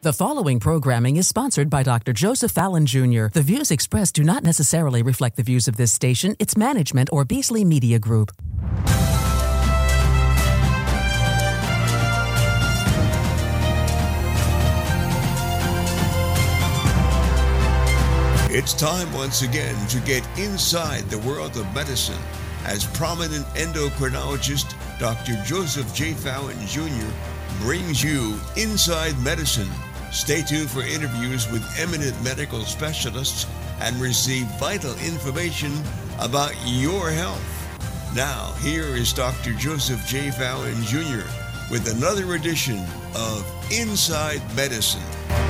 The following programming is sponsored by Dr. Joseph Fallon Jr. The views expressed do not necessarily reflect the views of this station, its management, or Beasley Media Group. It's time once again to get inside the world of medicine as prominent endocrinologist Dr. Joseph J. Fallon Jr. brings you Inside Medicine. Stay tuned for interviews with eminent medical specialists and receive vital information about your health. Now, here is Dr. Joseph J. Fallon Jr. with another edition of Inside Medicine.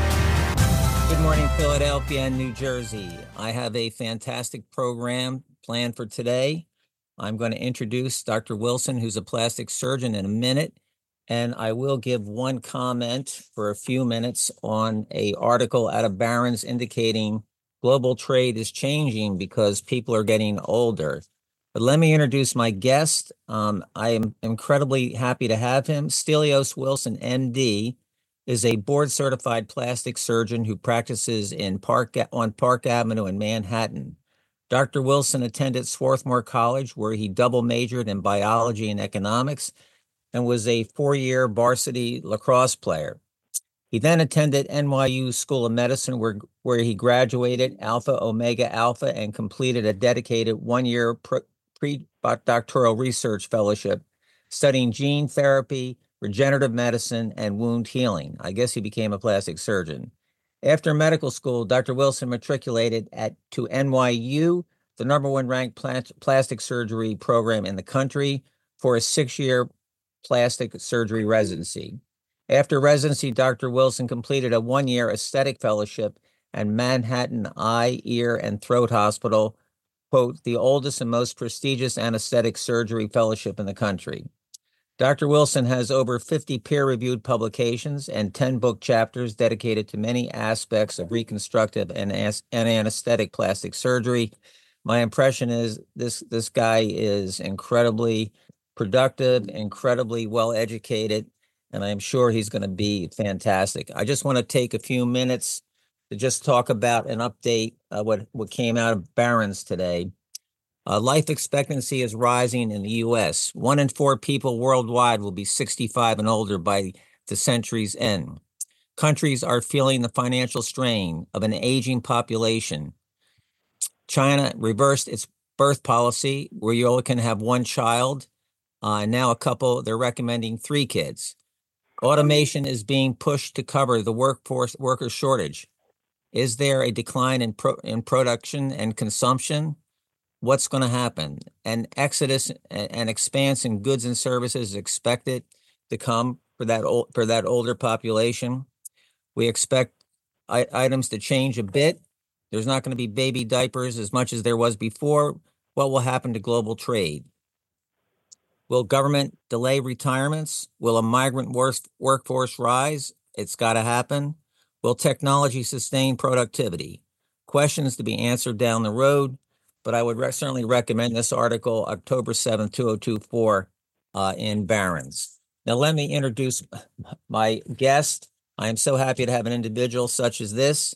Good morning, Philadelphia and New Jersey. I have a fantastic program planned for today. I'm going to introduce Dr. Wilson, who's a plastic surgeon, in a minute. And I will give one comment for a few minutes on an article out of Barron's indicating global trade is changing because people are getting older. But let me introduce my guest. I am incredibly happy to have him. Stelios Wilson, MD, is a board-certified plastic surgeon who practices on Park Avenue in Manhattan. Dr. Wilson attended Swarthmore College, where he double majored in biology and economics, and was a 4-year varsity lacrosse player. He then attended NYU School of Medicine, where he graduated Alpha Omega Alpha and completed a dedicated 1-year pre-doctoral research fellowship studying gene therapy, regenerative medicine, and wound healing. I guess he became a plastic surgeon. After medical school, Dr. Wilson matriculated to NYU, the #1 ranked plastic surgery program in the country, for a 6-year plastic surgery residency. After residency, Dr. Wilson completed a 1-year aesthetic fellowship at Manhattan Eye, Ear, and Throat Hospital, quote, the oldest and most prestigious anesthetic surgery fellowship in the country. Dr. Wilson has over 50 peer-reviewed publications and 10 book chapters dedicated to many aspects of reconstructive and anesthetic plastic surgery. My impression is this guy is incredibly productive, incredibly well-educated, and I'm sure he's going to be fantastic. I just want to take a few minutes to just talk about an update, what came out of Barron's today. Life expectancy is rising in the U.S. 1 in 4 people worldwide will be 65 and older by the century's end. Countries are feeling the financial strain of an aging population. China reversed its birth policy, where you only can have 1 child. And now they're recommending 3 kids. Automation is being pushed to cover the worker shortage. Is there a decline in production and consumption? What's going to happen? An exodus and expanse in goods and services is expected to come for that older population. We expect items to change a bit. There's not going to be baby diapers as much as there was before. What will happen to global trade? Will government delay retirements? Will a migrant workforce rise? It's got to happen. Will technology sustain productivity? Questions to be answered down the road, but I would certainly recommend this article, October 7th, 2024, in Barron's. Now, let me introduce my guest. I am so happy to have an individual such as this.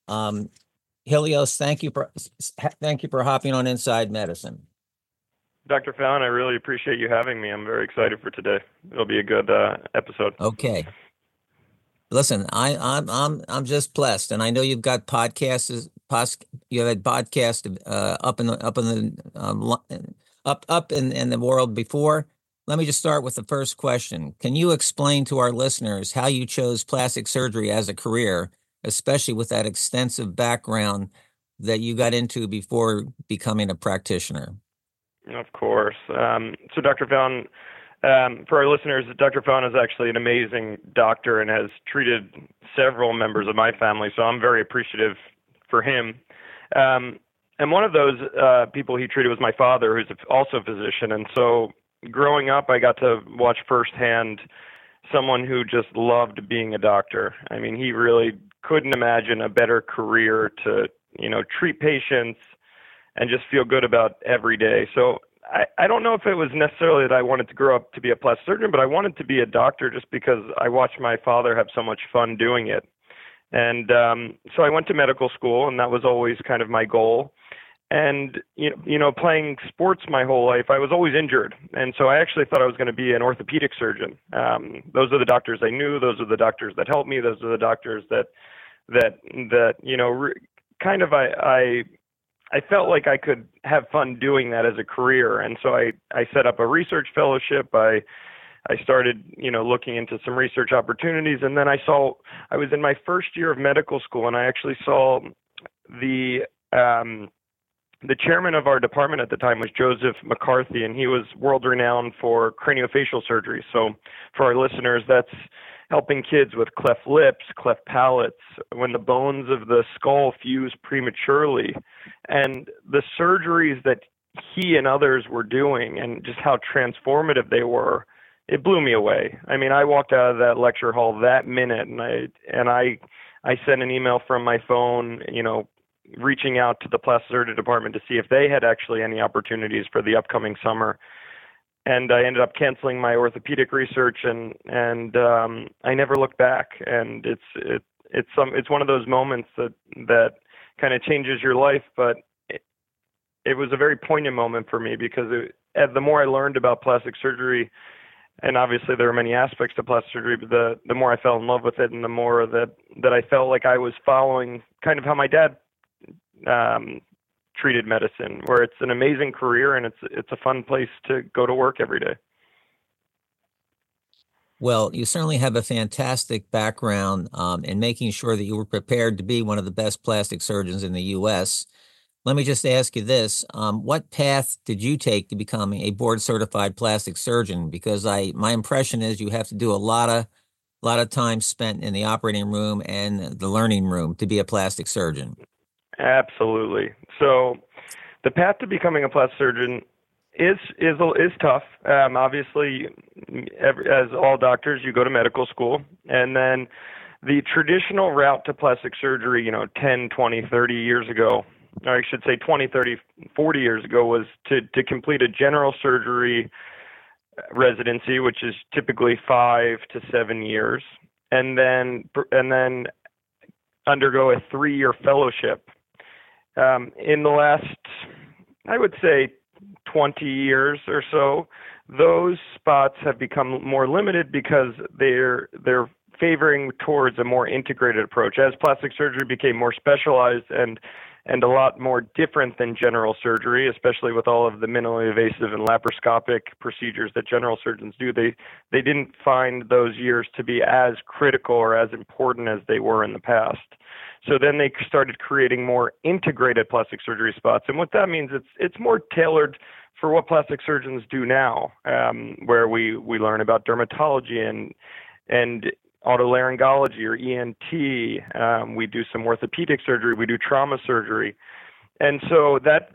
Helios, thank you for hopping on Inside Medicine. Dr. Fallon, I really appreciate you having me. I'm very excited for today. It'll be a good episode. Okay. Listen, I'm just blessed, and I know you've got podcasts. You had podcast up in the world before. Let me just start with the first question. Can you explain to our listeners how you chose plastic surgery as a career, especially with that extensive background that you got into before becoming a practitioner? Of course. So Dr. Fallon, for our listeners, Dr. Fallon is actually an amazing doctor and has treated several members of my family, so I'm very appreciative for him. And one of those people he treated was my father, who's also a physician. And so growing up, I got to watch firsthand someone who just loved being a doctor. I mean, he really couldn't imagine a better career to, treat patients and just feel good about every day. So I don't know if it was necessarily that I wanted to grow up to be a plastic surgeon, but I wanted to be a doctor just because I watched my father have so much fun doing it. And so I went to medical school, and that was always kind of my goal. And, playing sports my whole life, I was always injured. And so I actually thought I was going to be an orthopedic surgeon. Those are the doctors I knew. Those are the doctors that helped me. Those are the doctors that I felt like I could have fun doing that as a career. And so I set up a research fellowship. I started, looking into some research opportunities. And then I was in my first year of medical school, and I actually saw the chairman of our department at the time was Joseph McCarthy, and he was world renowned for craniofacial surgery. So for our listeners, that's helping kids with cleft lips, cleft palates, when the bones of the skull fuse prematurely. And the surgeries that he and others were doing, and just how transformative they were, it blew me away. I mean, I walked out of that lecture hall that minute, and I sent an email from my phone, reaching out to the plastic surgery department to see if they had actually any opportunities for the upcoming summer. And I ended up canceling my orthopedic research, and I never looked back. And it's one of those moments that kind of changes your life. But it was a very poignant moment for me, because the more I learned about plastic surgery, and obviously there are many aspects to plastic surgery, but the more I fell in love with it, and the more that I felt like I was following kind of how my dad treated medicine, where it's an amazing career and it's a fun place to go to work every day. Well, you certainly have a fantastic background in making sure that you were prepared to be one of the best plastic surgeons in the U.S. Let me just ask you this. What path did you take to becoming a board-certified plastic surgeon? Because my impression is you have to do a lot of time spent in the operating room and the learning room to be a plastic surgeon. Absolutely. So the path to becoming a plastic surgeon is tough. Obviously, as all doctors, you go to medical school, and then the traditional route to plastic surgery, 10, 20, 30 years ago, or I should say 20, 30, 40 years ago, was to complete a general surgery residency, which is typically 5 to 7 years, and then undergo a 3-year fellowship. In the last, I would say, 20 years or so, those spots have become more limited because they're favoring towards a more integrated approach. As plastic surgery became more specialized and a lot more different than general surgery, especially with all of the minimally invasive and laparoscopic procedures that general surgeons do, they didn't find those years to be as critical or as important as they were in the past. So then they started creating more integrated plastic surgery spots. And what that means, it's more tailored for what plastic surgeons do now, where we learn about dermatology and otolaryngology or ENT. We do some orthopedic surgery. We do trauma surgery. And so that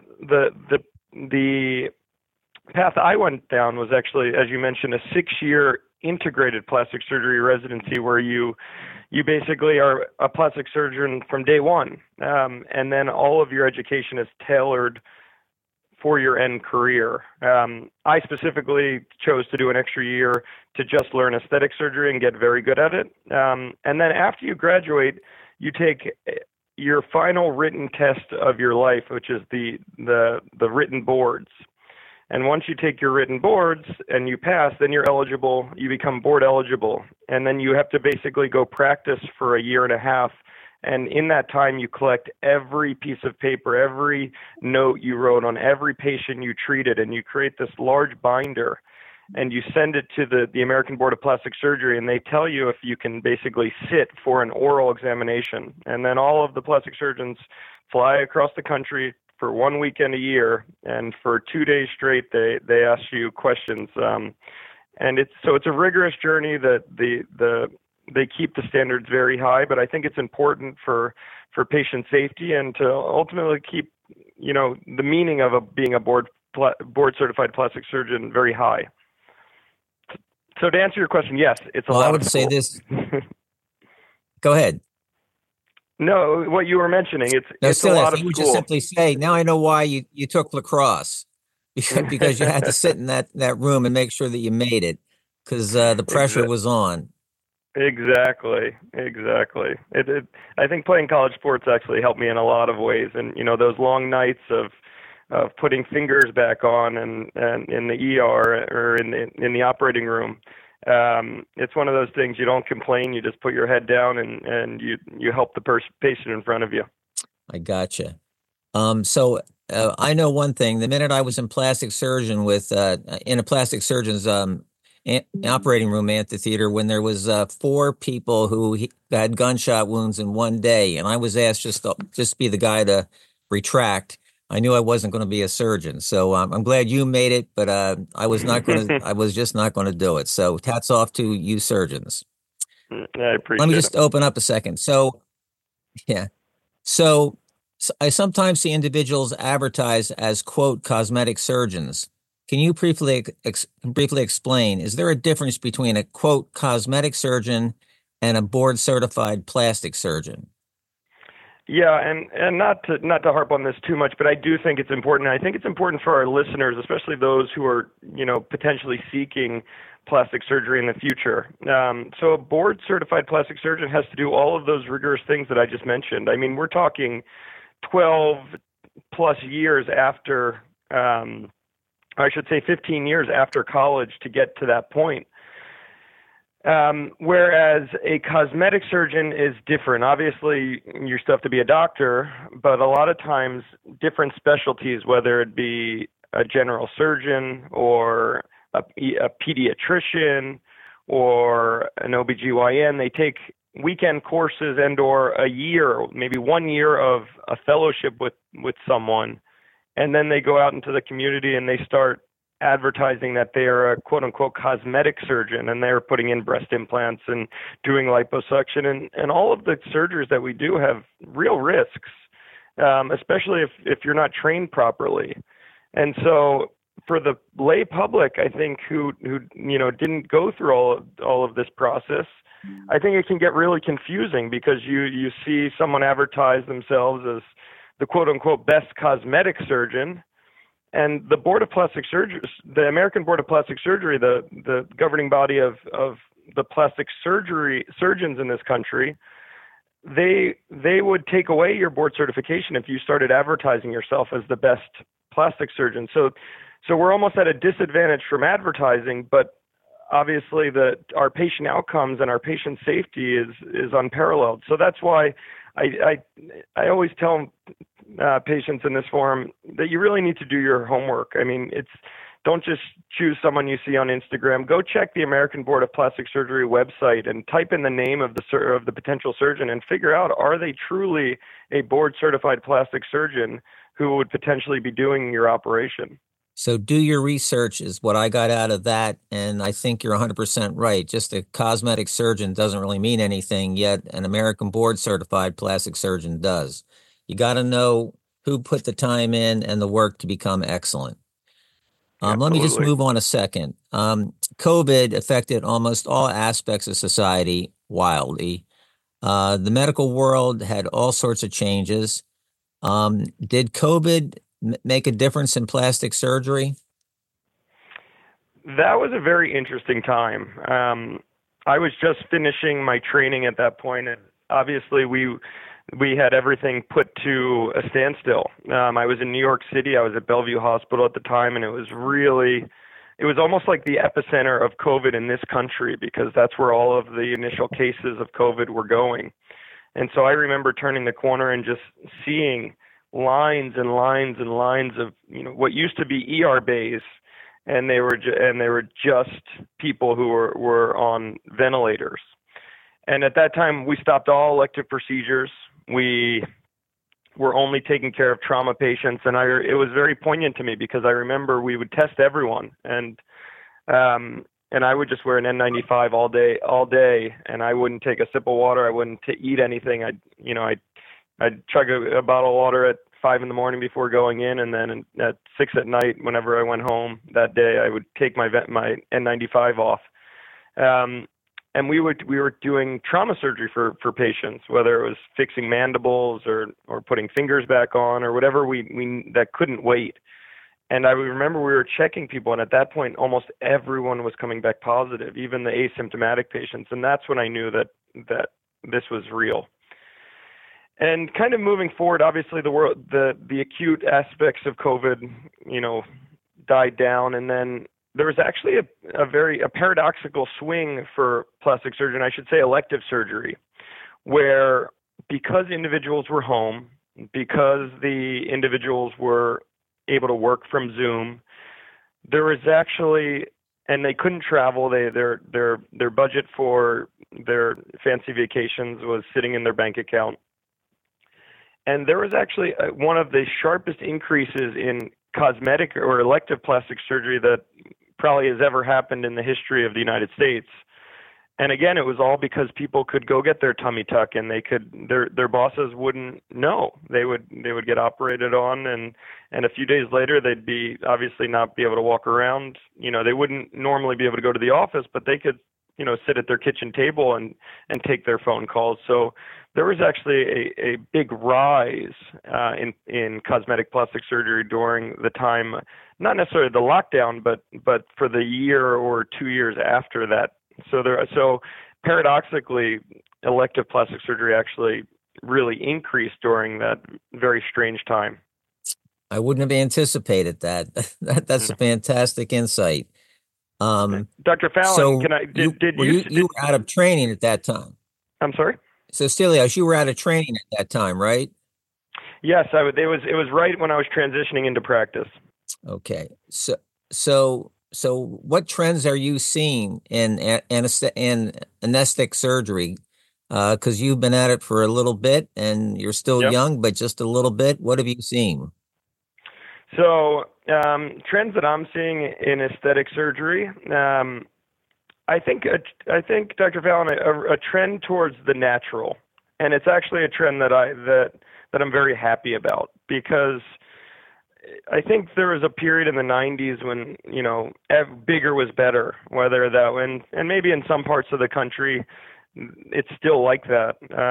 the path I went down was actually, as you mentioned, a 6-year integrated plastic surgery residency, where you basically are a plastic surgeon from day one, and then all of your education is tailored for your end career. I specifically chose to do an extra year to just learn aesthetic surgery and get very good at it. And then after you graduate, you take your final written test of your life, which is the written boards. And once you take your written boards and you pass, then you're eligible, you become board eligible. And then you have to basically go practice for a year and a half. And in that time, you collect every piece of paper, every note you wrote on every patient you treated, and you create this large binder. And you send it to the American Board of Plastic Surgery, and they tell you if you can basically sit for an oral examination. And then all of the plastic surgeons fly across the country for 1 weekend a year, and for 2 days straight, they ask you questions. And it's a rigorous journey that they keep the standards very high, but I think it's important for patient safety and to ultimately keep, the meaning of being a board certified plastic surgeon very high. So to answer your question, yes, it's a lot. I would say this. Go ahead. No, what you were mentioning, it's a lot of school. You would just simply say, now I know why you took lacrosse, because you had to sit in that room and make sure that you made it, because the pressure was on. Exactly. I think playing college sports actually helped me in a lot of ways, and those long nights of putting fingers back on and in the ER or in the operating room. It's one of those things you don't complain, you just put your head down and you help the patient in front of you. I gotcha. So I know one thing. The minute I was in plastic surgeon in a plastic surgeon's operating room amphitheater, when there was 4 people who had gunshot wounds in one day, and I was asked just be the guy to retract. I knew I wasn't going to be a surgeon, so I'm glad you made it. But I was not going to. I was just not going to do it. So hats off to you surgeons. I appreciate it. Let me just open up a second. So, yeah. So I sometimes see individuals advertised as, quote, cosmetic surgeons. Can you briefly explain, is there a difference between a, quote, cosmetic surgeon and a board certified plastic surgeon? Yeah, and not to harp on this too much, but I do think it's important. I think it's important for our listeners, especially those who are, potentially seeking plastic surgery in the future. So a board certified plastic surgeon has to do all of those rigorous things that I just mentioned. I mean, we're talking 12 plus years after, I should say 15 years after college to get to that point. Whereas a cosmetic surgeon is different. Obviously, you still have to be a doctor, but a lot of times different specialties, whether it be a general surgeon or a pediatrician or an OBGYN, they take weekend courses and or a year, maybe 1 year of a fellowship with someone, and then they go out into the community and they start advertising that they are a quote unquote cosmetic surgeon, and they're putting in breast implants and doing liposuction, and all of the surgeries that we do have real risks, especially if you're not trained properly. And so for the lay public, I think who didn't go through all of this process, I think it can get really confusing because you see someone advertise themselves as the quote unquote best cosmetic surgeon. And the Board of Plastic Surgery, the American Board of Plastic Surgery, the governing body of the plastic surgery surgeons in this country, they would take away your board certification if you started advertising yourself as the best plastic surgeon. So we're almost at a disadvantage from advertising, but obviously our patient outcomes and our patient safety is unparalleled. So that's why I always tell patients in this forum that you really need to do your homework. I mean, don't just choose someone you see on Instagram. Go check the American Board of Plastic Surgery website and type in the name of the potential surgeon and figure out, are they truly a board certified plastic surgeon who would potentially be doing your operation? So do your research is what I got out of that. And I think you're 100% right. Just a cosmetic surgeon doesn't really mean anything, yet an American board certified plastic surgeon does. You got to know who put the time in and the work to become excellent. Let me just move on a second. COVID affected almost all aspects of society wildly. The medical world had all sorts of changes. Did COVID make a difference in plastic surgery? That was a very interesting time. I was just finishing my training at that point, and obviously we had everything put to a standstill. I was in New York City. I was at Bellevue Hospital at the time, and it was almost like the epicenter of COVID in this country because that's where all of the initial cases of COVID were going. And so I remember turning the corner and just seeing lines and lines and lines of what used to be ER bays, and they were just people who were on ventilators. And at that time, we stopped all elective procedures. We were only taking care of trauma patients, and it was very poignant to me because I remember we would test everyone, and I would just wear an N95 all day, and I wouldn't take a sip of water. I wouldn't eat anything. I'd chug a bottle of water at 5 a.m. before going in, and then at 6 p.m. whenever I went home that day, I would take my N95 off. And we were doing trauma surgery for patients, whether it was fixing mandibles or putting fingers back on or whatever we that couldn't wait. And I remember we were checking people, and at that point, almost everyone was coming back positive, even the asymptomatic patients. And that's when I knew that this was real. And kind of moving forward, obviously the acute aspects of COVID, died down, and then there was actually a paradoxical swing for plastic surgery, and I should say elective surgery, where because individuals were home, because the individuals were able to work from Zoom, there was actually, and they couldn't travel, their budget for their fancy vacations was sitting in their bank account. And there was actually one of the sharpest increases in cosmetic or elective plastic surgery that probably has ever happened in the history of the United States. And again, it was all because people could go get their tummy tuck, and their bosses wouldn't know. They would get operated on, and a few days later they'd be obviously not be able to walk around. They wouldn't normally be able to go to the office, but they could sit at their kitchen table and take their phone calls. So there was actually a big rise in cosmetic plastic surgery during the time, not necessarily the lockdown, but for the year or 2 years after that. So paradoxically, elective plastic surgery actually really increased during that very strange time. I wouldn't have anticipated that. That's a fantastic insight. Dr. Fallon, so you were out of training at that time? I'm sorry? So Stelios, you were out of training at that time, right? Yes, it was right when I was transitioning into practice. Okay. So what trends are you seeing in anesthetic surgery? Because you've been at it for a little bit and you're still young, but just a little bit. What have you seen? So trends that I'm seeing in aesthetic surgery, I think, Dr. Fallon, a trend towards the natural, and it's actually a trend that I'm very happy about, because I think there was a period in the 90s when bigger was better, whether that and maybe in some parts of the country it's still like that,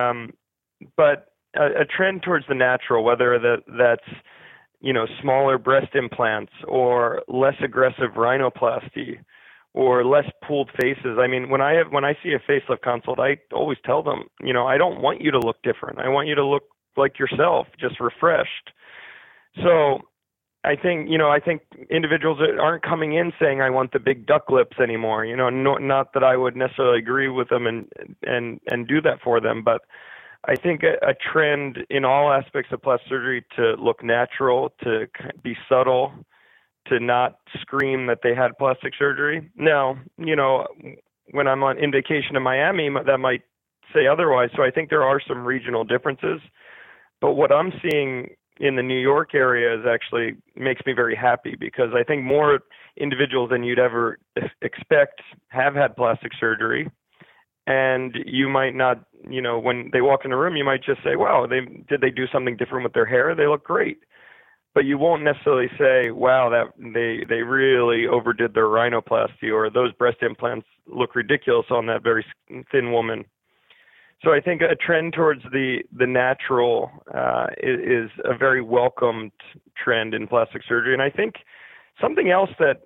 but a trend towards the natural, whether that's smaller breast implants or less aggressive rhinoplasty or less pulled faces. I mean, when I see a facelift consult, I always tell them, I don't want you to look different. I want you to look like yourself, just refreshed. So I think individuals aren't coming in saying, I want the big duck lips anymore. Not that I would necessarily agree with them and do that for them, but I think a trend in all aspects of plastic surgery to look natural, to be subtle, to not scream that they had plastic surgery. Now, when I'm in vacation in Miami, that might say otherwise. So I think there are some regional differences. But what I'm seeing in the New York area is actually makes me very happy, because I think more individuals than you'd ever expect have had plastic surgery. And you might not, when they walk in the room, you might just say, wow, did they do something different with their hair? They look great. But you won't necessarily say, wow, that they really overdid their rhinoplasty, or those breast implants look ridiculous on that very thin woman. So I think a trend towards the natural is a very welcomed trend in plastic surgery. And I think something else that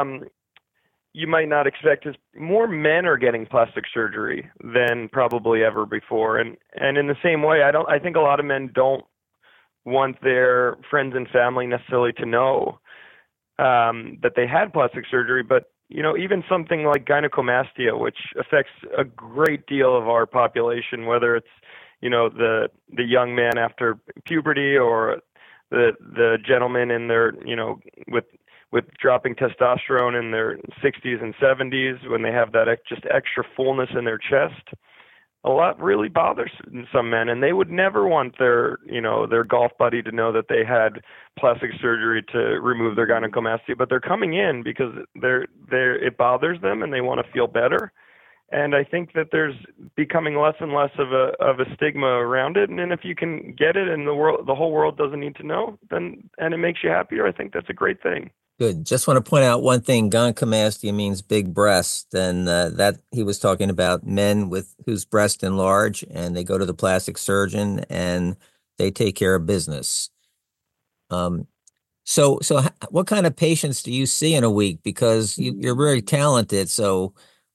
you might not expect is more men are getting plastic surgery than probably ever before. And in the same way, I think a lot of men don't want their friends and family necessarily to know that they had plastic surgery. But even something like gynecomastia, which affects a great deal of our population, whether it's the young man after puberty, or the gentleman in their with dropping testosterone in their 60s and 70s, when they have that just extra fullness in their chest. A lot really bothers some men, and they would never want their golf buddy to know that they had plastic surgery to remove their gynecomastia, but they're coming in because it bothers them and they want to feel better. And I think that there's becoming less and less of a stigma around it. And then if you can get it and the whole world doesn't need to know, and it makes you happier, I think that's a great thing. Good. Just want to point out one thing. Gynecomastia means big breast, and that he was talking about men whose breast enlarge, and they go to the plastic surgeon and they take care of business. What kind of patients do you see in a week? Because you're very talented. So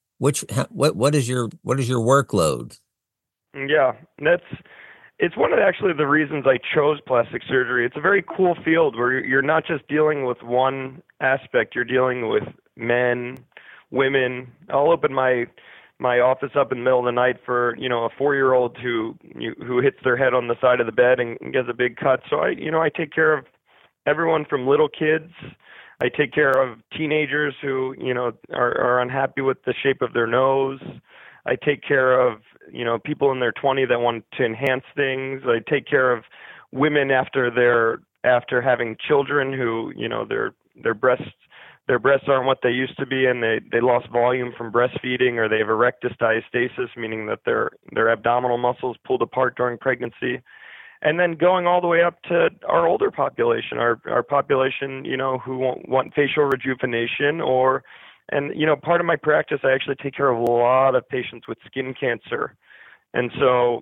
what is your workload? Yeah, it's one of actually the reasons I chose plastic surgery. It's a very cool field where you're not just dealing with one aspect, you're dealing with men, women. I'll open my office up in the middle of the night for, a 4-year-old who hits their head on the side of the bed and gets a big cut. So I take care of everyone from little kids. I take care of teenagers who, are unhappy with the shape of their nose. I take care of, people in their 20s that want to enhance things. I take care of women after having children who, their breasts aren't what they used to be, and they lost volume from breastfeeding, or they have erectus diastasis, meaning that their abdominal muscles pulled apart during pregnancy. And then going all the way up to our older population, our population, who want facial rejuvenation part of my practice, I actually take care of a lot of patients with skin cancer. And so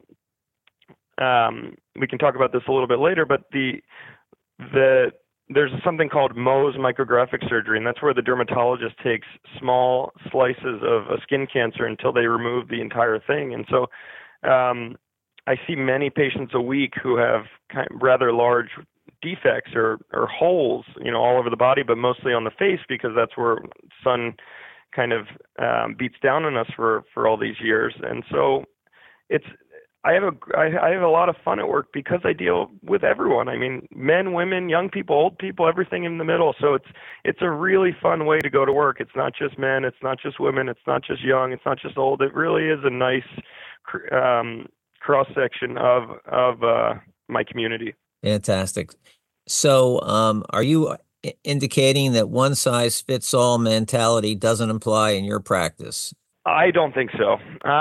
we can talk about this a little bit later, but there's something called Mohs micrographic surgery, and that's where the dermatologist takes small slices of a skin cancer until they remove the entire thing. And so I see many patients a week who have rather large defects or holes, all over the body, but mostly on the face, because that's where sun kind of beats down on us for all these years. And so I have a lot of fun at work because I deal with everyone. I mean, men, women, young people, old people, everything in the middle. So it's a really fun way to go to work. It's not just men, it's not just women, it's not just young, it's not just old. It really is a nice cross section of my community. Fantastic. So, are you indicating that one size fits all mentality doesn't apply in your practice? I don't think so.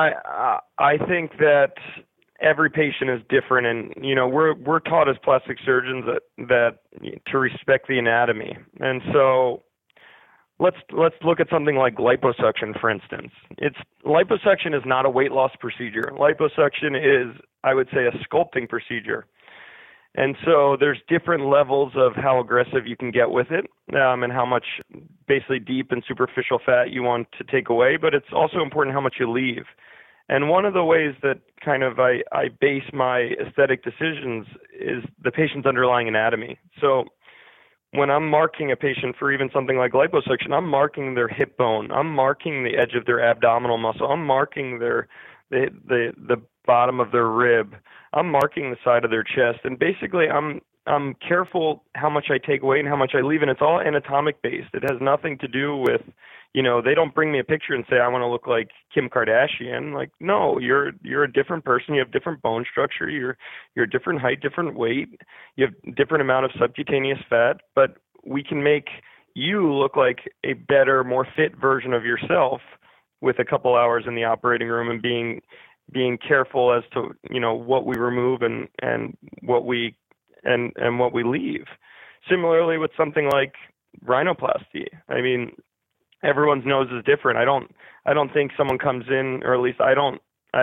I think that every patient is different, and we're taught as plastic surgeons that to respect the anatomy. And so let's look at something like liposuction, for instance. Liposuction is not a weight loss procedure. Liposuction is, I would say, a sculpting procedure. And so there's different levels of how aggressive you can get with it, and how much basically deep and superficial fat you want to take away, but it's also important how much you leave. And one of the ways that kind of I base my aesthetic decisions is the patient's underlying anatomy. So when I'm marking a patient for even something like liposuction, I'm marking their hip bone, I'm marking the edge of their abdominal muscle, I'm marking the bottom of their rib, I'm marking the side of their chest, and basically I'm careful how much I take away and how much I leave, and it's all anatomic based. It has nothing to do with, they don't bring me a picture and say I want to look like Kim Kardashian. Like, no, you're a different person. You have different bone structure. You're a different height, different weight. You have different amount of subcutaneous fat, but we can make you look like a better, more fit version of yourself with a couple hours in the operating room and being careful as to what we remove and what we leave. Similarly with something like rhinoplasty. I mean, everyone's nose is different. I don't think someone comes in, or at least I don't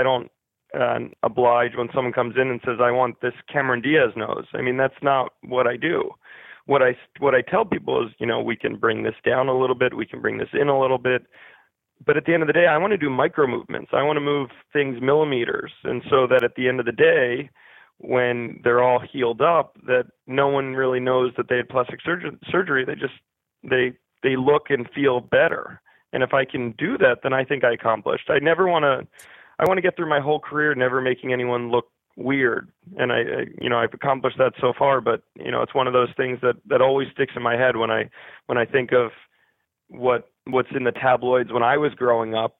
oblige when someone comes in and says I want this Cameron Diaz nose. I mean, that's not what I do. What I tell people is, we can bring this down a little bit, we can bring this in a little bit. But at the end of the day, I want to do micro movements. I want to move things millimeters. And so that at the end of the day, when they're all healed up, that no one really knows that they had plastic surgery. They look and feel better. And if I can do that, then I think I accomplished. I want to get through my whole career never making anyone look weird. And I've accomplished that so far, but it's one of those things that always sticks in my head when I think of what's in the tabloids when I was growing up,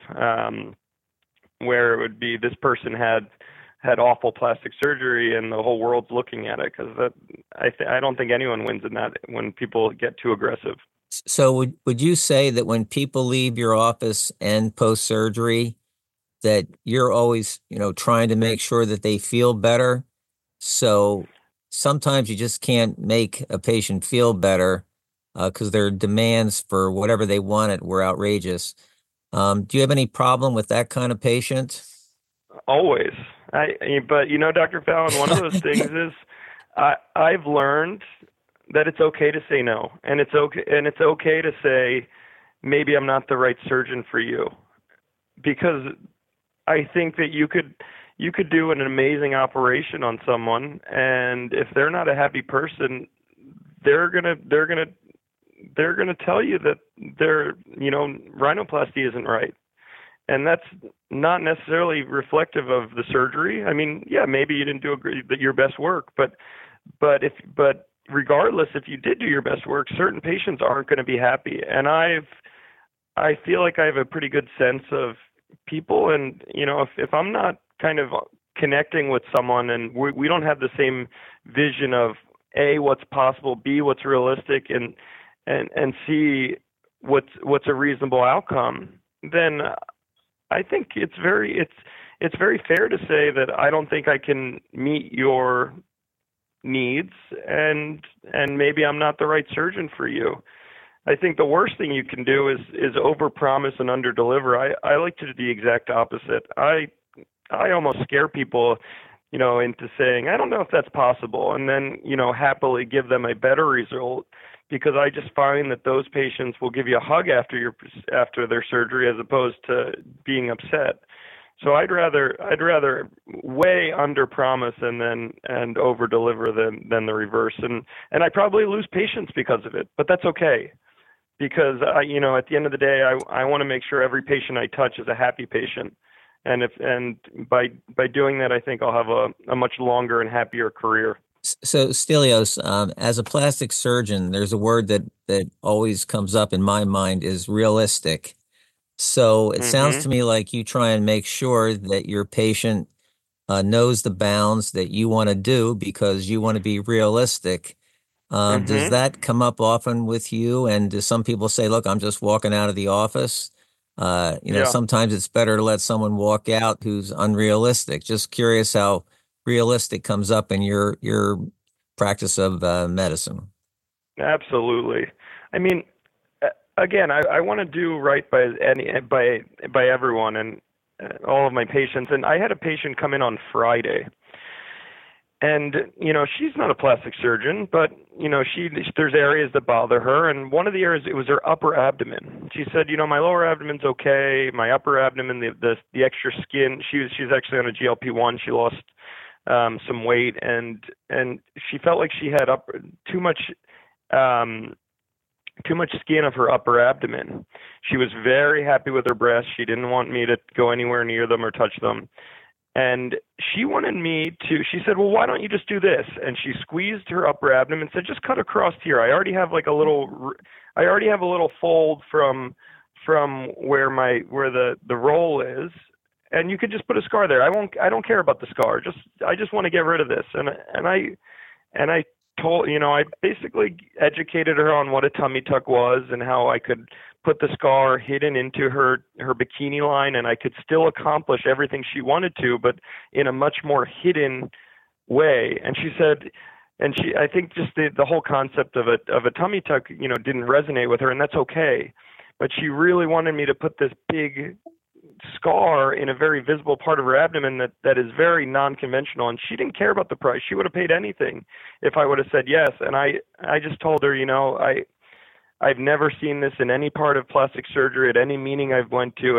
where it would be this person had awful plastic surgery and the whole world's looking at it, because I don't think anyone wins in that when people get too aggressive. So would you say that when people leave your office and post-surgery, that you're always, trying to make sure that they feel better? So sometimes you just can't make a patient feel better because their demands for whatever they wanted were outrageous. Do you have any problem with that kind of patient? Always. But Dr. Fallon, one of those things is I've learned that it's okay to say no, and it's okay to say maybe I'm not the right surgeon for you, because I think that you could do an amazing operation on someone, and if they're not a happy person, they're gonna tell you that their rhinoplasty isn't right. And that's not necessarily reflective of the surgery. I mean, yeah, maybe you didn't do your best work, but regardless, if you did do your best work, certain patients aren't going to be happy. And I feel like I have a pretty good sense of people, and if I'm not kind of connecting with someone, and we don't have the same vision of A, what's possible, B, what's realistic, and C, what's a reasonable outcome, then I think it's very fair to say that I don't think I can meet your needs, and maybe I'm not the right surgeon for you. I think the worst thing you can do is overpromise and underdeliver. I like to do the exact opposite. I almost scare people, into saying, I don't know if that's possible, and then, happily give them a better result, because I just find that those patients will give you a hug after their surgery as opposed to being upset. So I'd rather way under promise and over deliver than the reverse. And I probably lose patients because of it, but that's okay, because at the end of the day, I want to make sure every patient I touch is a happy patient. And by doing that, I think I'll have a much longer and happier career. So Stelios, as a plastic surgeon, there's a word that always comes up in my mind is realistic. So it sounds to me like you try and make sure that your patient knows the bounds that you want to do, because you want to be realistic. Does that come up often with you? And do some people say, look, I'm just walking out of the office? Sometimes it's better to let someone walk out who's unrealistic. Just curious how realistic comes up in your practice of medicine. Absolutely. I mean, again, I want to do right by everyone and all of my patients. And I had a patient come in on Friday, and she's not a plastic surgeon, but there's areas that bother her, and one of the areas, it was her upper abdomen. She said, my lower abdomen's okay, my upper abdomen, the extra skin. She's actually on a GLP-1. She lost some weight, and she felt like she had too much skin of her upper abdomen. She was very happy with her breasts. She didn't want me to go anywhere near them or touch them. And she wanted me she said, well, why don't you just do this? And she squeezed her upper abdomen and said, just cut across here. I already have a little fold from where the roll is. And you could just put a scar there. I don't care about the scar. I just want to get rid of this. And I told, I basically educated her on what a tummy tuck was and how I could put the scar hidden into her bikini line, and I could still accomplish everything she wanted to, but in a much more hidden way. And she said, I think just the whole concept of a tummy tuck, didn't resonate with her, and that's okay. But she really wanted me to put this big scar in a very visible part of her abdomen that is very non-conventional, and she didn't care about the price. She would have paid anything if I would have said yes. And I just told her, I've never seen this in any part of plastic surgery, at any meeting I've went to,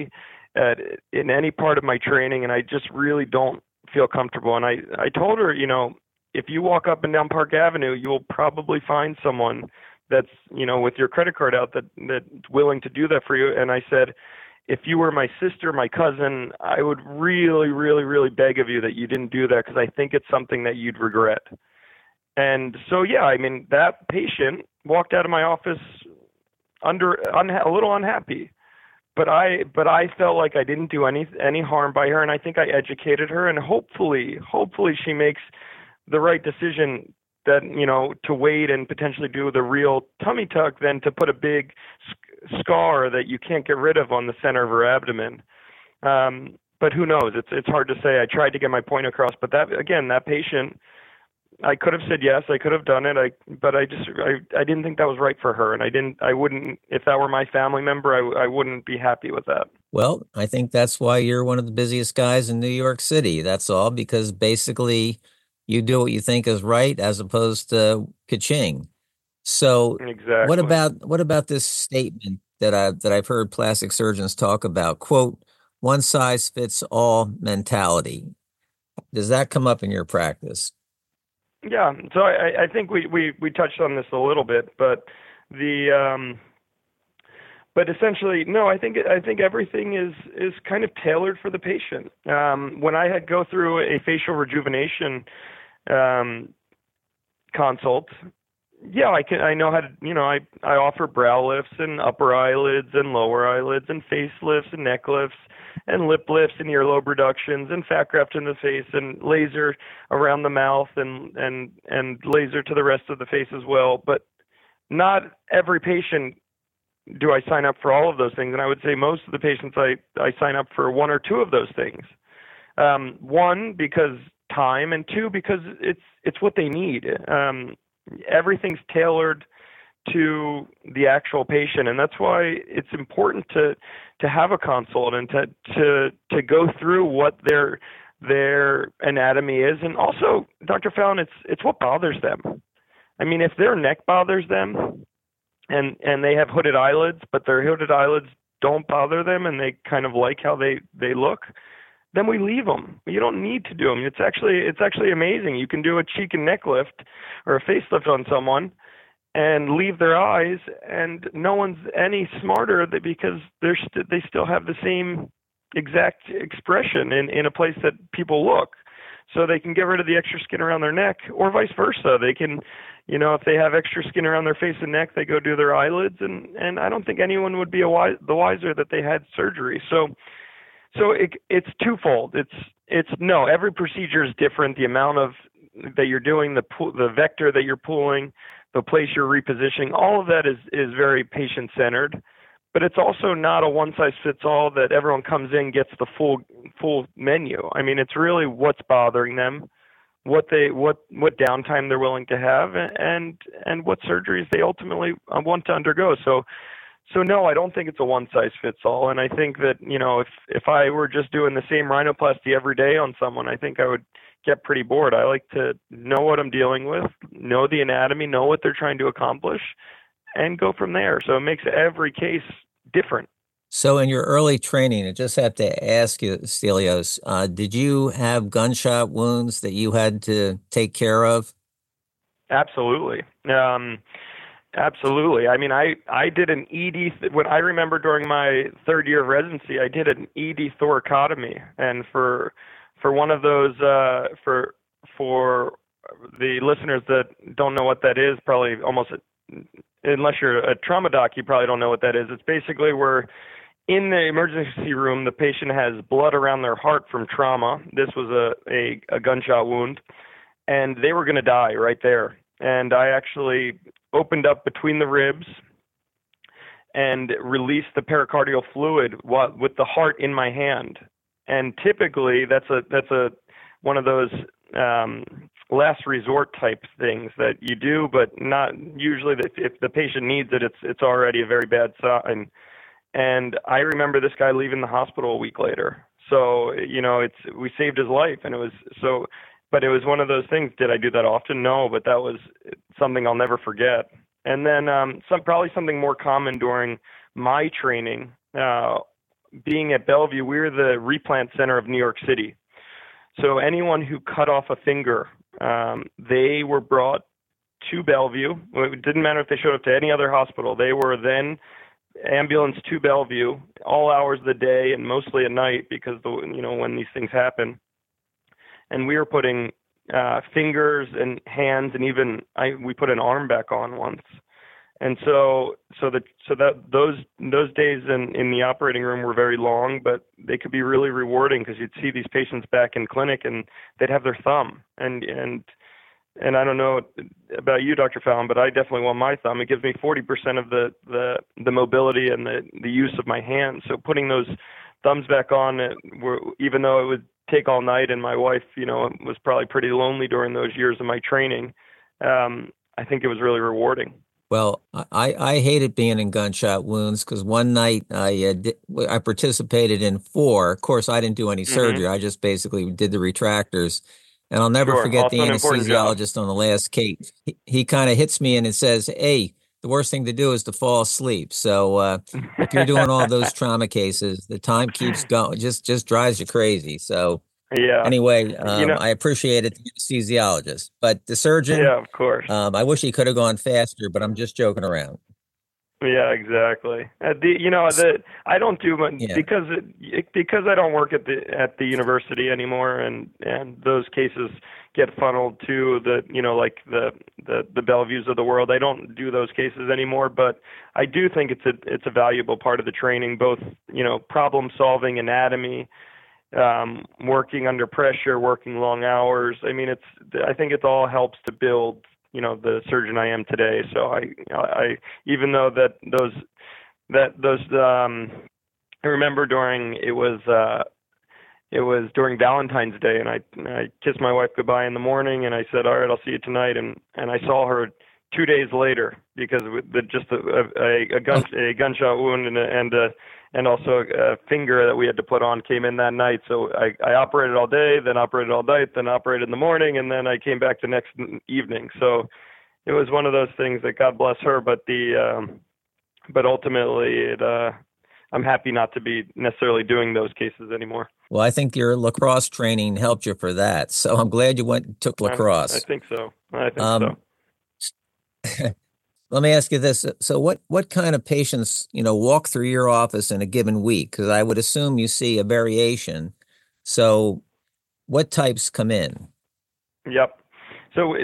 in any part of my training, and I just really don't feel comfortable. And I told her, if you walk up and down Park Avenue, you will probably find someone that's, with your credit card out that's willing to do that for you. And I said, if you were my sister, my cousin, I would really, really, really beg of you that you didn't do that, because I think it's something that you'd regret. And so, yeah, I mean, that patient walked out of my office a little unhappy, but I felt like I didn't do any harm by her, and I think I educated her, and hopefully she makes the right decision, that to wait and potentially do the real tummy tuck than to put a big scar that you can't get rid of on the center of her abdomen. But who knows? It's hard to say. I tried to get my point across, but that patient, I could have said yes, I could have done it, but I didn't think that was right for her, and I wouldn't, if that were my family member, I wouldn't be happy with that. Well, I think that's why you're one of the busiest guys in New York City. That's all, because basically You do what you think is right as opposed to ka-ching. So Exactly. what about this statement that I've heard plastic surgeons talk about, quote, one size fits all mentality? Does that come up in your practice? Yeah. So I think we touched on this a little bit, but the but essentially, no. I think everything is kind of tailored for the patient. When I had go through a facial rejuvenation consult, yeah, I know how to, I offer brow lifts and upper eyelids and lower eyelids and face lifts and neck lifts and lip lifts and earlobe reductions and fat graft in the face and laser around the mouth and laser to the rest of the face as well. But not every patient do I sign up for all of those things. And I would say most of the patients I sign up for one or two of those things. One, because time, and two, because it's what they need. Everything's tailored to the actual patient, and that's why it's important to have a consult and to go through what their anatomy is. And also, Dr. Fallon, it's what bothers them. I mean, if their neck bothers them and they have hooded eyelids, but their hooded eyelids don't bother them and they kind of like how they look, then we leave them. You don't need to do them. It's actually amazing. You can do a cheek and neck lift or a facelift on someone and leave their eyes, and no one's any smarter because they still have the same exact expression in a place that people look. So they can get rid of the extra skin around their neck, or vice versa. They can, if they have extra skin around their face and neck, they go do their eyelids, and I don't think anyone would be the wiser that they had surgery. So it's twofold. It's no, every procedure is different. The amount of that you're doing, the vector that you're pulling, the place you're repositioning, all of that is very patient centered. But it's also not a one size fits all that everyone comes in gets the full menu. I mean, it's really what's bothering them, what downtime they're willing to have, and what surgeries they ultimately want to undergo. So no, I don't think it's a one size fits all. And I think that, if I were just doing the same rhinoplasty every day on someone, I think I would get pretty bored. I like to know what I'm dealing with, know the anatomy, know what they're trying to accomplish, and go from there. So it makes every case different. So in your early training, I just have to ask you, Stelios, did you have gunshot wounds that you had to take care of? Absolutely. Absolutely. I mean, I did an ED, when I remember during my third year of residency, I did an ED thoracotomy. And for one of those, for the listeners that don't know what that is, probably almost, unless you're a trauma doc, you probably don't know what that is. It's basically where in the emergency room, the patient has blood around their heart from trauma. This was a gunshot wound, and they were going to die right there. And I actually opened up between the ribs and released the pericardial fluid with the heart in my hand. And typically, that's one of those last resort type things that you do, but not usually. If the patient needs it, it's already a very bad sign. And I remember this guy leaving the hospital a week later. So we saved his life, and it was so. But it was one of those things. Did I do that often? No, but that was something I'll never forget. And then probably something more common during my training. Being at Bellevue, we were the replant center of New York City. So anyone who cut off a finger, they were brought to Bellevue. It didn't matter if they showed up to any other hospital. They were then ambulance to Bellevue all hours of the day and mostly at night because when these things happen. And we were putting fingers and hands, and even we put an arm back on once. And so those days in the operating room were very long, but they could be really rewarding because you'd see these patients back in clinic and they'd have their thumb. And I don't know about you, Dr. Fallon, but I definitely want my thumb. It gives me 40% of the mobility and the use of my hands. So putting those thumbs back on, even though it would take all night, and my wife, was probably pretty lonely during those years of my training, I think it was really rewarding. Well, I hated being in gunshot wounds because one night I participated in 4. Of course, I didn't do any surgery. I just basically did the retractors. And I'll never Sure. forget the Also an important job. anesthesiologist on the last case. He kind of hits me and it says, "Hey, the worst thing to do is to fall asleep." So if you're doing all those trauma cases, the time keeps going, just drives you crazy. So Yeah. anyway, You know, I appreciate it, the anesthesiologist, but the surgeon, yeah, of course. I wish he could have gone faster, but I'm just joking around. Yeah, exactly. I don't do much Yeah. because I don't work at the university anymore, and those cases get funneled to the Bellevues of the world. I don't do those cases anymore, but I do think it's a valuable part of the training, both problem solving, anatomy, working under pressure, working long hours. I mean, I think it all helps to build the surgeon I am today. So I even though I remember it was during Valentine's Day, and I kissed my wife goodbye in the morning, and I said, "All right, I'll see you tonight." And I saw her 2 days later because just a gunshot wound and also a finger that we had to put on came in that night. So I operated all day, then operated all night, then operated in the morning, and then I came back the next evening. So it was one of those things that God bless her, but ultimately I'm happy not to be necessarily doing those cases anymore. Well, I think your lacrosse training helped you for that. So I'm glad you went and took lacrosse. I think so. So. Let me ask you this. So what kind of patients, walk through your office in a given week? Because I would assume you see a variation. So what types come in? Yep. So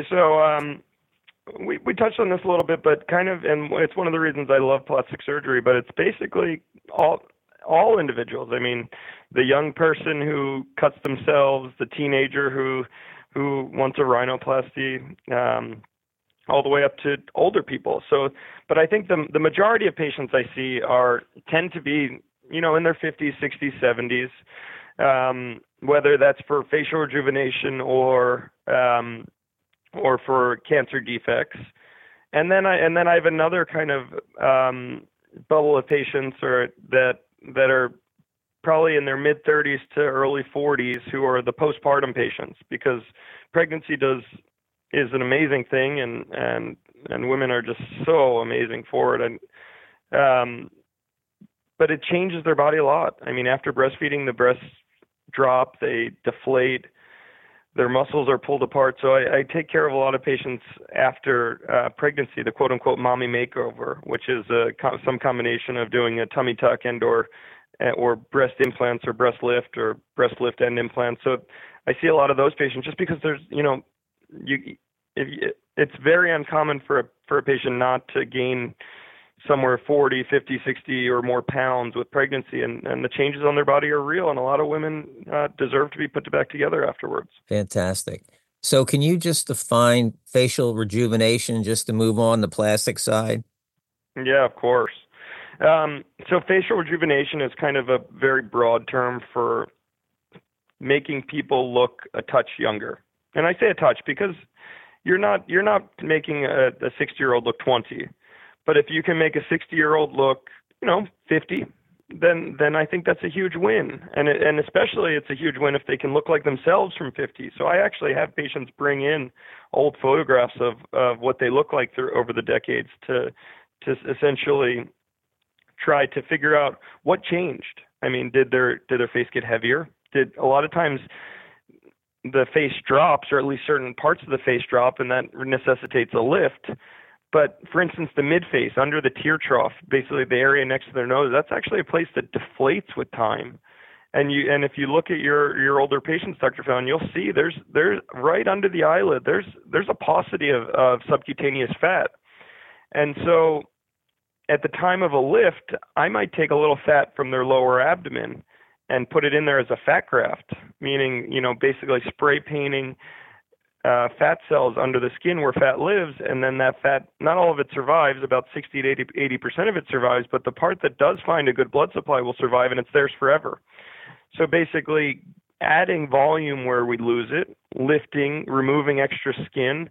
we touched on this a little bit, but and it's one of the reasons I love plastic surgery, but it's basically all individuals. I mean, the young person who cuts themselves, the teenager who wants a rhinoplasty, all the way up to older people. So, but I think the majority of patients I see tend to be, in their 50s, 60s, 70s, whether that's for facial rejuvenation or for cancer defects. And then I have another kind of bubble of patients that are probably in their mid 30s to early 40s who are the postpartum patients, because pregnancy is an amazing thing, and women are just so amazing for it, and but it changes their body a lot. I mean, after breastfeeding, the breasts drop, they deflate, their muscles are pulled apart. So I take care of a lot of patients after pregnancy, the quote unquote mommy makeover, which is some combination of doing a tummy tuck and or breast implants or breast lift and implants. So I see a lot of those patients just because there's it's very uncommon for a patient not to gain somewhere 40, 50, 60 or more pounds with pregnancy, and the changes on their body are real, and a lot of women deserve to be put back together afterwards. Fantastic. So can you just define facial rejuvenation just to move on the plastic side? Yeah, of course. So facial rejuvenation is kind of a very broad term for making people look a touch younger. And I say a touch because you're not making a 60-year-old look 20. But if you can make a 60-year-old look, 50, then I think that's a huge win. And especially it's a huge win if they can look like themselves from 50. So I actually have patients bring in old photographs of what they look like over the decades to essentially try to figure out what changed. I mean, did their face get heavier? Did a lot of times the face drops, or at least certain parts of the face drop, and that necessitates a lift. But for instance, the mid-face, under the tear trough, basically the area next to their nose, that's actually a place that deflates with time. And if you look at your older patients, Dr. Fallon, you'll see there's right under the eyelid, there's a paucity of subcutaneous fat. And so at the time of a lift, I might take a little fat from their lower abdomen and put it in there as a fat graft, meaning, basically spray painting fat cells under the skin where fat lives, and then that fat, not all of it survives, about 60 to 80% of it survives, but the part that does find a good blood supply will survive, and it's theirs forever. So basically adding volume where we lose it, lifting, removing extra skin,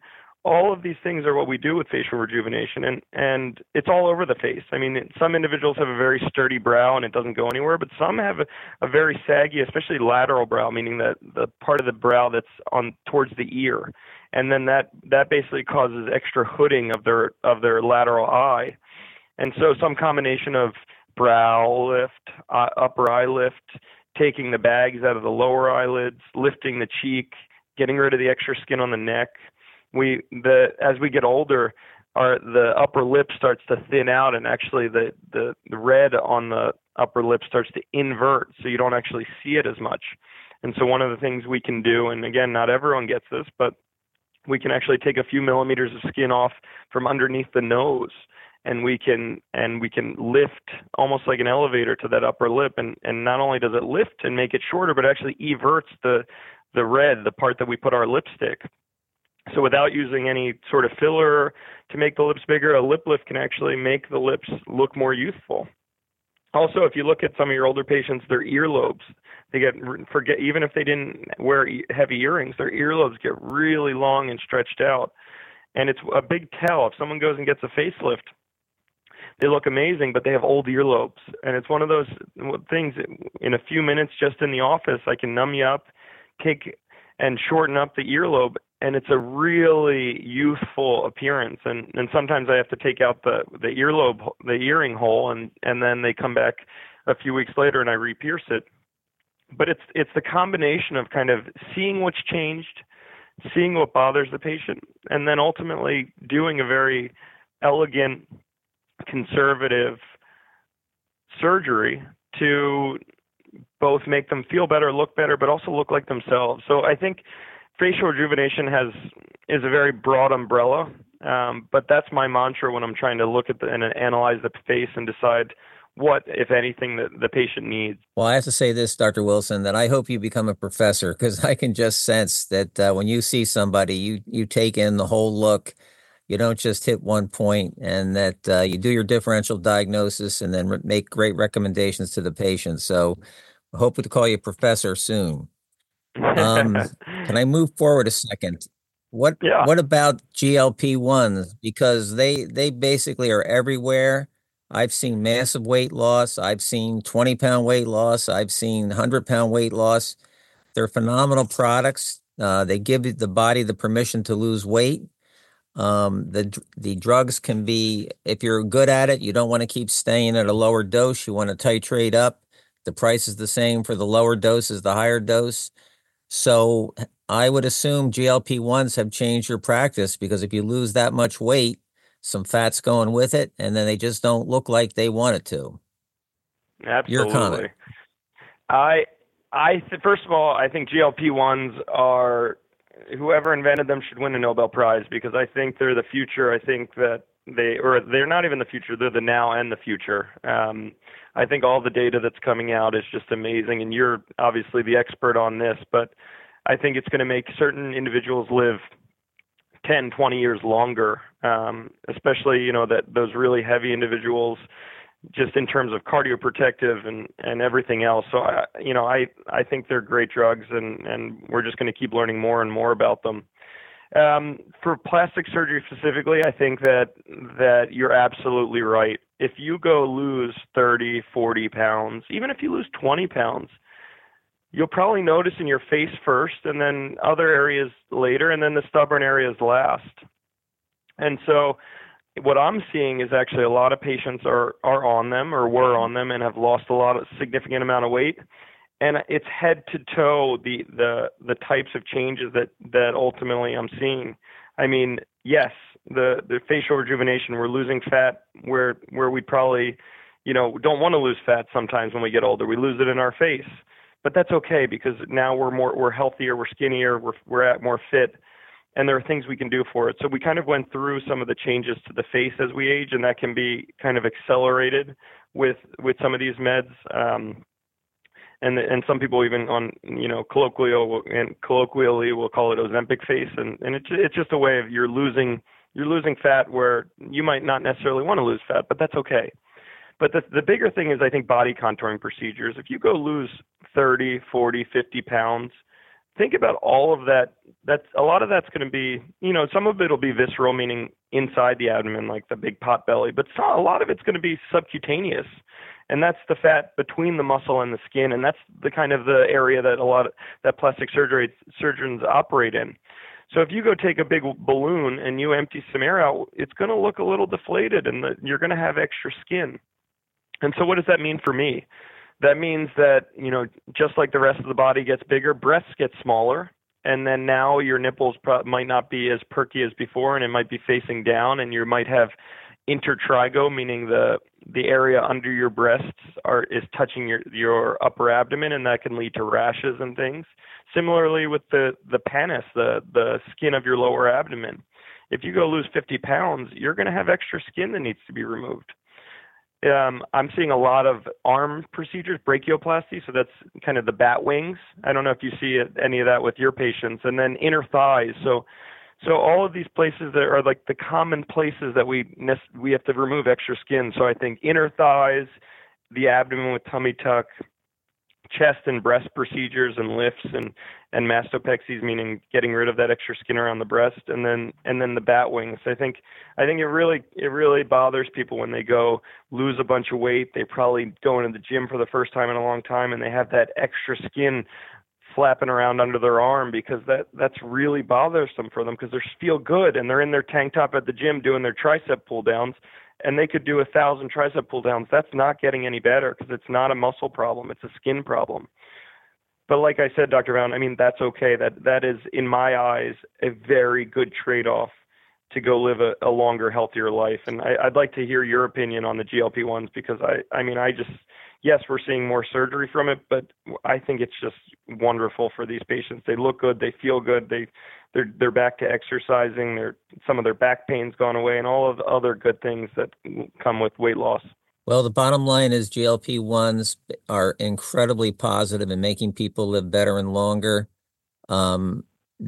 all of these things are what we do with facial rejuvenation, and it's all over the face. I mean, some individuals have a very sturdy brow and it doesn't go anywhere, but some have a very saggy, especially lateral brow, meaning that the part of the brow that's on towards the ear, and then that basically causes extra hooding of their lateral eye. And so some combination of brow lift, upper eye lift, taking the bags out of the lower eyelids, lifting the cheek, getting rid of the extra skin on the neck. As we get older, the upper lip starts to thin out, and actually the red on the upper lip starts to invert, so you don't actually see it as much. And so one of the things we can do, and again, not everyone gets this, but we can actually take a few millimeters of skin off from underneath the nose, and we can lift almost like an elevator to that upper lip, and not only does it lift and make it shorter, but actually everts the red, the part that we put our lipstick. So without using any sort of filler to make the lips bigger, a lip lift can actually make the lips look more youthful. Also, if you look at some of your older patients, their earlobes, even if they didn't wear heavy earrings, their earlobes get really long and stretched out. And it's a big tell. If someone goes and gets a facelift, they look amazing, but they have old earlobes. And it's one of those things, in a few minutes just in the office, I can numb you up, take and shorten up the earlobe, and it's a really youthful appearance. And sometimes I have to take out the earlobe, the earring hole, and then they come back a few weeks later and I re-pierce it. But it's the combination of kind of seeing what's changed, seeing what bothers the patient, and then ultimately doing a very elegant, conservative surgery to both make them feel better, look better, but also look like themselves. So I think facial rejuvenation is a very broad umbrella, but that's my mantra when I'm trying to look at and analyze the face and decide what, if anything, the patient needs. Well, I have to say this, Dr. Wilson, that I hope you become a professor, because I can just sense that when you see somebody, you take in the whole look. You don't just hit one point, and that you do your differential diagnosis and then make great recommendations to the patient. So I hope to call you professor soon. Can I move forward a second? What about GLP-1s? Because they basically are everywhere. I've seen massive weight loss. I've seen 20-pound weight loss. I've seen 100-pound weight loss. They're phenomenal products. They give the body the permission to lose weight. The drugs can be, if you're good at it, you don't want to keep staying at a lower dose. You want to titrate up. The price is the same for the lower dose as the higher dose. So I would assume GLP-1s have changed your practice, because if you lose that much weight, some fat's going with it, and then they just don't look like they want it to. Absolutely. Your comment. First of all, I think GLP-1s are, whoever invented them should win a Nobel Prize, because I think they're the future. I think that they're not even the future, they're the now and the future. I think all the data that's coming out is just amazing, and you're obviously the expert on this, but I think it's going to make certain individuals live 10, 20 years longer, especially, that those really heavy individuals, just in terms of cardioprotective and everything else. So, I think they're great drugs, and we're just going to keep learning more and more about them. For plastic surgery specifically, I think that you're absolutely right. If you go lose 30, 40 pounds, even if you lose 20 pounds, you'll probably notice in your face first, and then other areas later, and then the stubborn areas last. And so what I'm seeing is actually a lot of patients are on them, or were on them, and have lost significant amount of weight. And it's head to toe the types of changes that ultimately I'm seeing. I mean, yes, the facial rejuvenation, we're losing fat where we probably, don't want to lose fat sometimes when we get older. We lose it in our face, but that's okay, because now we're healthier, we're skinnier, we're more fit, and there are things we can do for it. So we kind of went through some of the changes to the face as we age, and that can be kind of accelerated with some of these meds. And some people even on, colloquially will call it Ozempic face, and it's just a way of you're losing fat where you might not necessarily want to lose fat, but that's okay. But the bigger thing is, I think, body contouring procedures. If you go lose 30, 40, 50 pounds, think about all of that. That's a lot of that's going to be, some of it'll be visceral, meaning inside the abdomen, like the big pot belly, but a lot of it's going to be subcutaneous. And that's the fat between the muscle and the skin. And that's the kind of the area that plastic surgery surgeons operate in. So if you go take a big balloon and you empty some air out, it's going to look a little deflated and you're going to have extra skin. And so what does that mean for me? That means that, just like the rest of the body gets bigger, breasts get smaller. And then now your nipples might not be as perky as before, and it might be facing down, and you might have intertrigo, meaning the area under your breasts is touching your upper abdomen, and that can lead to rashes and things. Similarly with the pannus, the skin of your lower abdomen. If you go lose 50 pounds, you're going to have extra skin that needs to be removed. I'm seeing a lot of arm procedures, brachioplasty, so that's kind of the bat wings. I don't know if you see any of that with your patients. And then inner thighs. So all of these places that are like the common places that we have to remove extra skin. So I think inner thighs, the abdomen with tummy tuck, chest and breast procedures and lifts and mastopexies, meaning getting rid of that extra skin around the breast, and then the bat wings. I think it really bothers people when they go lose a bunch of weight. They probably go into the gym for the first time in a long time, and they have that extra skin flapping around under their arm, because that's really bothersome for them, because they feel good and they're in their tank top at the gym doing their tricep pull downs, and they could do 1,000 tricep pull downs. That's not getting any better, because it's not a muscle problem, it's a skin problem. But like I said, Dr. Brown, I mean, that's okay. That is, in my eyes, a very good trade-off to go live a longer, healthier life. And I'd like to hear your opinion on the GLP-1s, because yes, we're seeing more surgery from it, but I think it's just wonderful for these patients. They look good, they feel good, they're back to exercising, some of their back pain's gone away, and all of the other good things that come with weight loss. Well, the bottom line is GLP-1s are incredibly positive in making people live better and longer. When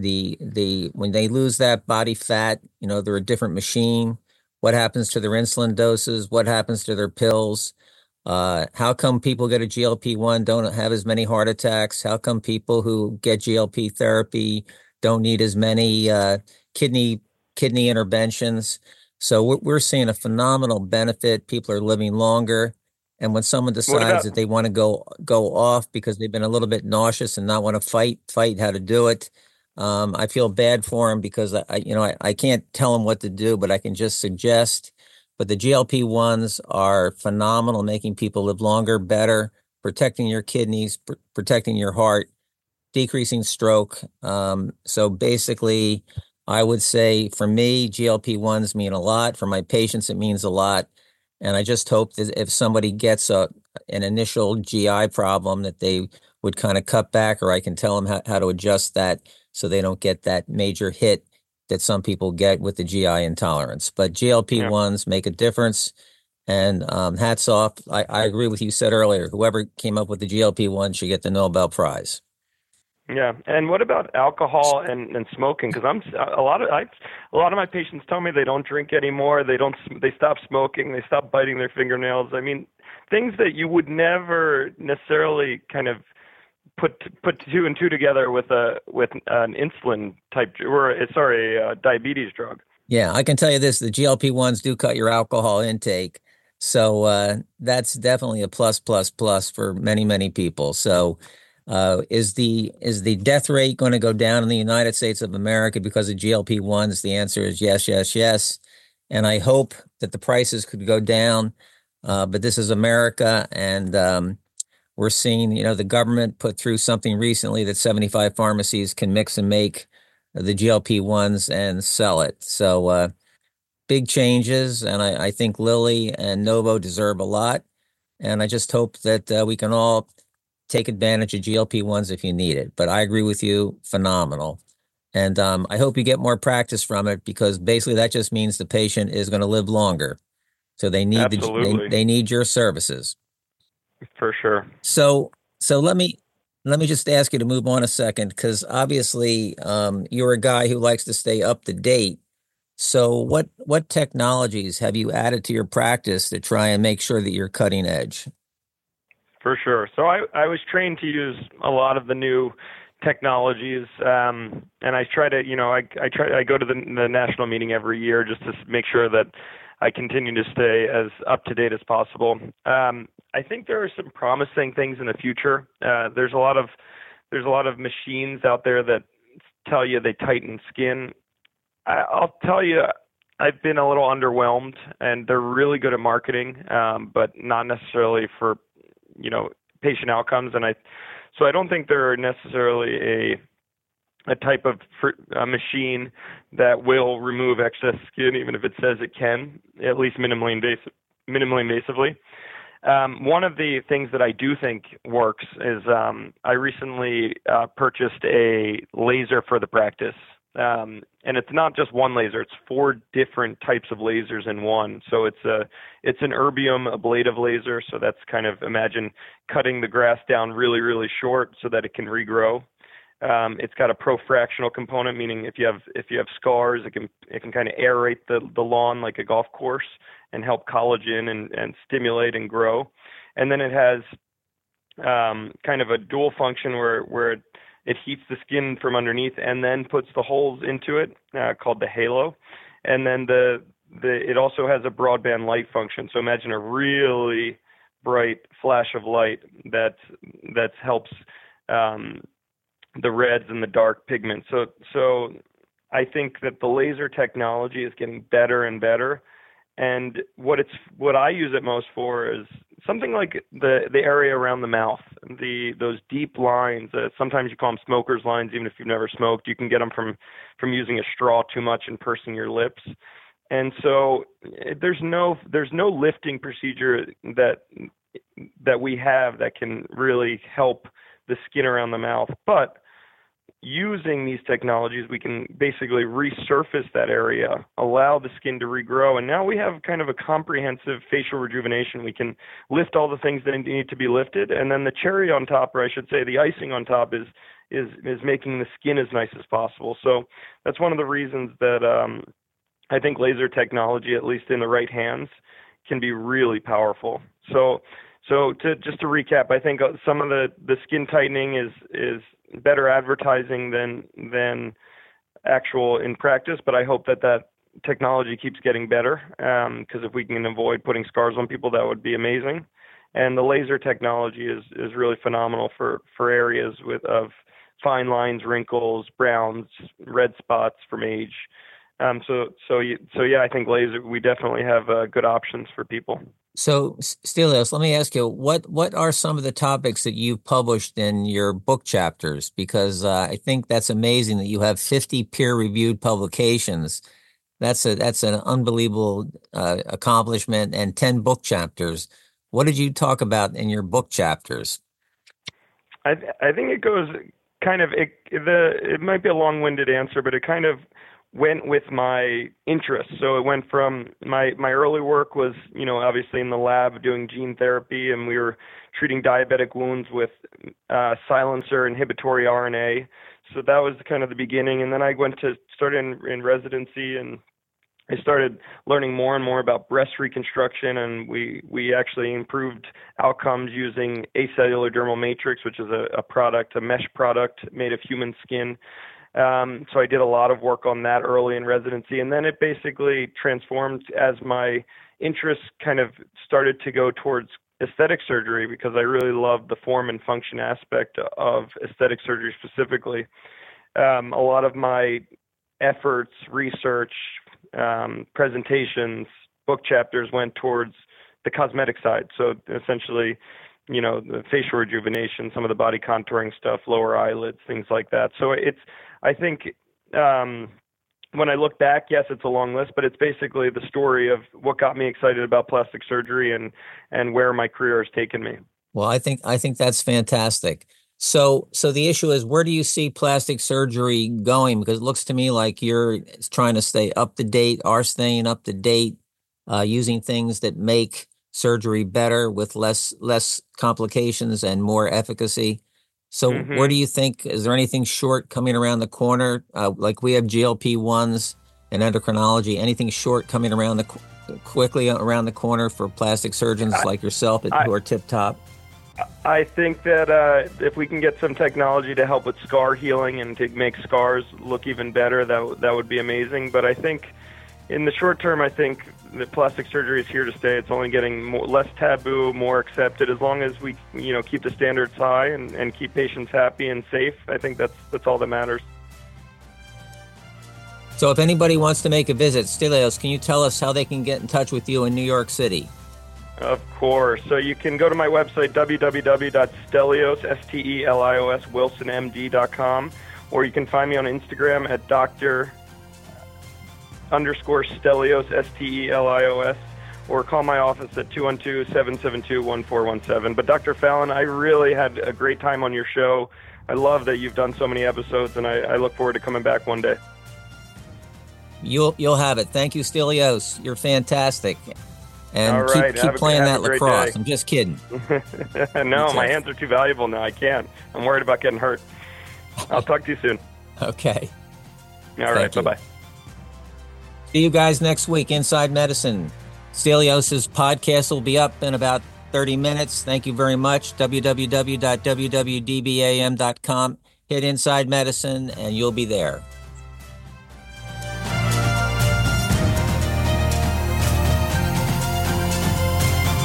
they lose that body fat, they're a different machine. What happens to their insulin doses? What happens to their pills? How come people get a GLP-1 don't have as many heart attacks? How come people who get GLP therapy don't need as many kidney interventions? So we're seeing a phenomenal benefit. People are living longer. And when someone decides that they want to go off because they've been a little bit nauseous and not want to fight how to do it, I feel bad for them, because I can't tell them what to do, but I can just suggest. But the GLP-1s are phenomenal, making people live longer, better, protecting your kidneys, protecting your heart, decreasing stroke. So basically, I would say for me, GLP-1s mean a lot. For my patients, it means a lot. And I just hope that if somebody gets an initial GI problem, that they would kind of cut back, or I can tell them how to adjust that so they don't get that major hit that some people get with the GI intolerance. But GLP-1s make a difference. And hats off. I agree with you said earlier, whoever came up with the GLP-1 should get the Nobel Prize. Yeah, and what about alcohol and smoking? Because a lot of my patients tell me they don't drink anymore. They stop smoking. They stop biting their fingernails. I mean, things that you would never necessarily kind of put two and two together with an insulin type diabetes drug. Yeah, I can tell you this: the GLP-1s do cut your alcohol intake, so that's definitely a plus for many people. So. Is the death rate going to go down in the United States of America because of GLP-1s? The answer is yes. And I hope that the prices could go down. But this is America, and we're seeing, the government put through something recently that 75 pharmacies can mix and make the GLP-1s and sell it. So big changes, and I think Lilly and Novo deserve a lot. And I just hope that we can all take advantage of GLP-1s if you need it. But I agree with you, phenomenal. And I hope you get more practice from it, because basically that just means the patient is going to live longer. So they need they need your services. For sure. So let me just ask you to move on a second, because obviously you're a guy who likes to stay up to date. So what technologies have you added to your practice to try and make sure that you're cutting edge? For sure. So I was trained to use a lot of the new technologies, and I try to, I go to the national meeting every year just to make sure that I continue to stay as up to date as possible. I think there are some promising things in the future. There's a lot of machines out there that tell you they tighten skin. I'll tell you, I've been a little underwhelmed, and they're really good at marketing, but not necessarily for, patient outcomes. So I don't think they're necessarily a type of machine that will remove excess skin, even if it says it can, at least minimally invasively. One of the things that I do think works is I recently purchased a laser for the practice. And it's not just one laser, it's 4 different types of lasers in one. So it's an erbium ablative laser. So that's kind of, imagine cutting the grass down really, really short so that it can regrow. It's got a profractional component, meaning if you have scars, it can kind of aerate the lawn like a golf course and help collagen and stimulate and grow. And then it has kind of a dual function where it heats the skin from underneath and then puts the holes into it, called the halo. And then it also has a broadband light function. So imagine a really bright flash of light that helps the reds and the dark pigments. So I think that the laser technology is getting better and better. And what I use it most for is something like the area around the mouth, those deep lines. Sometimes you call them smoker's lines, even if you've never smoked. You can get them from using a straw too much and pursing your lips. And so there's no lifting procedure that we have that can really help the skin around the mouth. But using these technologies, we can basically resurface that area, allow the skin to regrow, and now we have kind of a comprehensive facial rejuvenation. We can lift all the things that need to be lifted, and then the cherry on top, or I should say the icing on top, is making the skin as nice as possible. So that's one of the reasons that I think laser technology, at least in the right hands, can be really powerful. So just to recap, I think some of the skin tightening is better advertising than actual in practice, but I hope that technology keeps getting better, because if we can avoid putting scars on people, that would be amazing. And the laser technology is really phenomenal for areas of fine lines, wrinkles, browns, red spots from age. So yeah, I think laser, we definitely have good options for people. So, Stelios, let me ask you, what are some of the topics that you've published in your book chapters? Because I think that's amazing that you have 50 peer-reviewed publications. That's an unbelievable accomplishment, and 10 book chapters. What did you talk about in your book chapters? I think it goes kind of it might be a long-winded answer, but it kind of went with my interests. So it went from my early work was, obviously in the lab doing gene therapy, and we were treating diabetic wounds with silencer inhibitory RNA. So that was kind of the beginning. And then I started in residency, and I started learning more and more about breast reconstruction, and we actually improved outcomes using acellular dermal matrix, which is a mesh product made of human skin. So I did a lot of work on that early in residency, and then it basically transformed as my interests kind of started to go towards aesthetic surgery, because I really loved the form and function aspect of aesthetic surgery specifically. A lot of my efforts, research, presentations, book chapters went towards the cosmetic side. So essentially, the facial rejuvenation, some of the body contouring stuff, lower eyelids, things like that. So I think when I look back, yes, it's a long list, but it's basically the story of what got me excited about plastic surgery and where my career has taken me. Well, I think that's fantastic. So the issue is, where do you see plastic surgery going? Because it looks to me like you're trying to stay up to date, are staying up to date, using things that make surgery better with less complications and more efficacy. So where do you think, is there anything short coming around the corner? Like we have GLP-1s and endocrinology, anything short coming quickly around the corner for plastic surgeons like yourself who are tip top? I think that if we can get some technology to help with scar healing and to make scars look even better, that would be amazing. But I think in the short term, I think that plastic surgery is here to stay. It's only getting less taboo, more accepted. As long as we, keep the standards high and keep patients happy and safe, I think that's all that matters. So if anybody wants to make a visit, Stelios, can you tell us how they can get in touch with you in New York City? Of course. So you can go to my website, www.stelios, S-T-E-L-I-O-S, wilsonmd.com, or you can find me on Instagram at Dr_Stelios, S-T-E-L-I-O-S, or call my office at 212-772-1417. But Dr. Fallon, I really had a great time on your show. I love that you've done so many episodes, and I look forward to coming back one day. You'll have it. Thank you, Stelios. You're fantastic. And all right. keep playing that lacrosse. I'm just kidding. No, my hands are too valuable now. I can't. I'm worried about getting hurt. I'll talk to you soon. Okay. All right. Bye-bye. See you guys next week, Inside Medicine. Stelios' podcast will be up in about 30 minutes. Thank you very much. www.wwdbam.com. Hit Inside Medicine, and you'll be there.